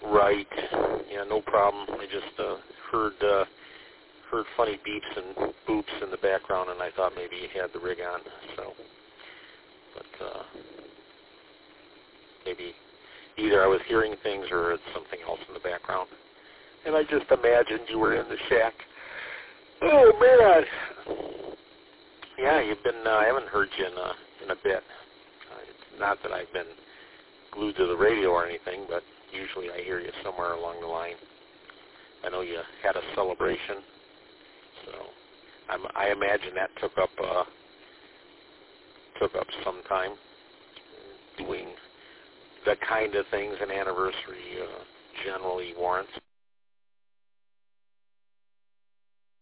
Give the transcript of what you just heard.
Right. Yeah, no problem. I just heard funny beeps and boops in the background, and I thought maybe you had the rig on. So, but maybe either I was hearing things or it's something else in the background. And I just imagined you were in the shack. Oh man. Yeah, you've been. I haven't heard you in a bit. It's not that I've been glued to the radio or anything, but usually I hear you somewhere along the line. I know you had a celebration, so I imagine that took up some time doing the kind of things an anniversary generally warrants.